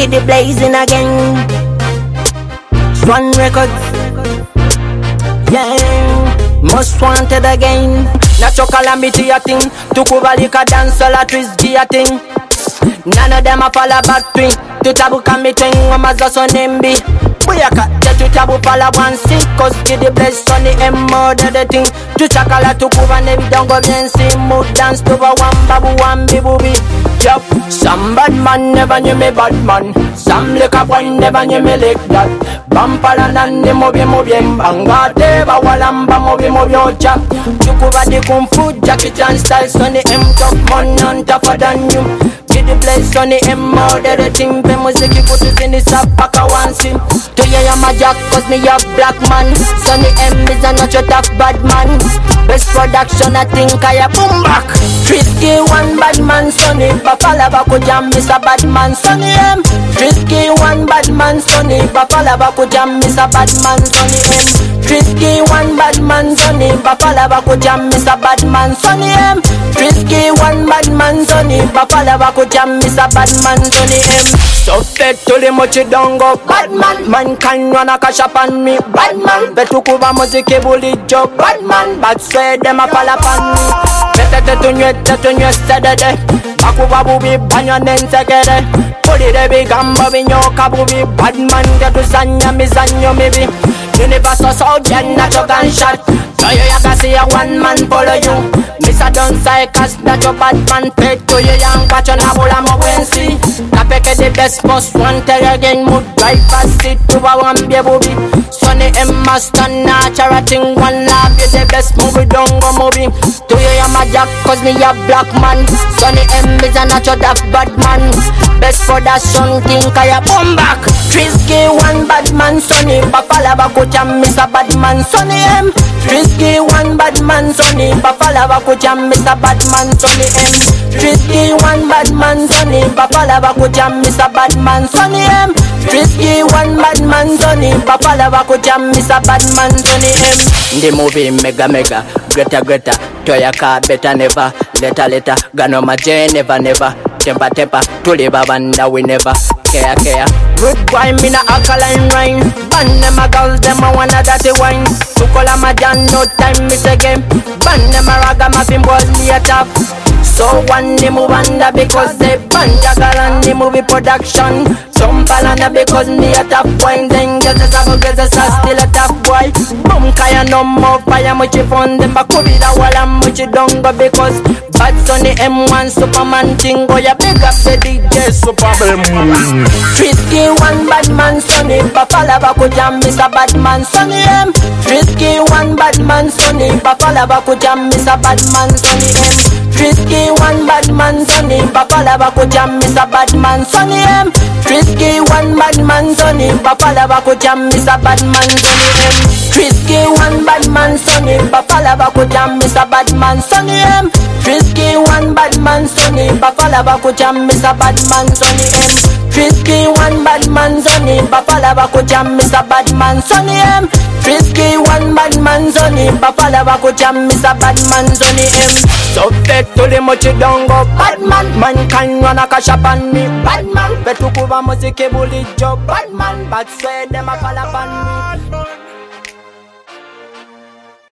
Get the blazing again. Swan Records. Yeah, most wanted again. Natural calamity a thing. Took over like a dancer, a twist G a thing. None of them a follow back twin. To tabu can me twin, Amazo son MB. Buyaka, to tabu follow one sing. Cause get the bless on the M murder the thing. To chakala to kuva nevi don't go bien see. Mood dance to one babu one bibubi. Yup, some bad man never knew me bad man. Some liquor boy never knew me like that. Bampala nande mobi mbanga teba walamba mobi ocha. Chukuva the kung fu Jackie Chan style. Sonny M top man on tougher than you. Get the place on the M murder the thing. The music you put it in the sub pack a one sim. To you I'm a jack cause me a black man. Sonny M is a not your tough bad man. Best production I think I a boom back. Trisky one bad man Sonny. Bafala bako jam Mr. Bad man Sonny M. Trisky one bad man Sonny. Bafala bako jam Mr. Bad man Sonny M. Trisky one bad man Sonny. Bafala bako jam Mr. Bad man Sonny M. Trisky one bad man Sonny. Bafala bako jam Mr. Bad man Sonny M. So fed to the much don't go bad man. Man can run a cash up on me bad man. Betu kuva muziki bully job bad man. Bad swear them a fall upon me. Better to new steady. Bakuba bubi banyo nensegere. Puli de big gamba vinyoka bubi. Bad man get to sanya mizanyo maybe. Universal soldier not your gunshot. So you can see a one man follow you. Mr. Don Cycas that your bad man paid to you. Young watch on a bola mo wensi. Kapeke the best most wanted again. Mood drive fast it to a one baby. Sonny M master natural thing. One love you the best movie don't go movie. To you I'm a jack cause me a black man. Sonny M is a natural daft bad man. Best for that son think I a boom back. Trisky one bad man Sonny. Bafala bako jam Mr. Bad man Sonny M. Trisky one bad man Sonny. Bafala bako jam Mr. Bad man Sonny M. Trisky one bad man Sonny. Bafala bako jam Mr. Bad man Sonny M. Trisky one bad man Sonny. Bafala bako jam Mr. Bad man Sonny M. The movie mega Greta Toyaka better never. Later Gano maje never. Temper Tuliba banda we never care. Good boy me na alkaline rhyme. Ban them a girls them a wanna dirty wine. Tukola majan no time miss again. Ban them a raga ma pinball me a top. So one they move under because they banja girl and the movie production. Some balana because me a top wine. Then get a still a top boy. Boom kaya no more fire much fun. Them back be the wall and much don't go because bad Sonny M1 Superman thing go ya big up the DJ Superman. Trisky one bad man Sonny. Bafala bako jam Mr. Bad man Sonny M. Trisky one bad man Sonny. Bafala bako jam Mr. Bad man Sonny M. Trisky one bad man Sonny. Bafala bako jam Mr. Bad man Sonny M. Trisky one bad man Sonny. Bafala bako jam Mr. Bad man Sonny M. Trisky one bad man Sonny. Bafala bako jam Mr. Bad man Sonny M. Trisky one bad man Sonny. Bafala bako jam Mr. Bad man Sonny M. Trisky one bad man Sonny. Bafala bako jam Mr. Bad man Sonny M. Trisky one bad man Sonny. Bafala bako jam Mr. Bad man Sonny M. So fed to the much don't go bad man. Man can run a cash up on me bad man. Betu kuva muziki bully job bad man. Bad swear them a fall upon me.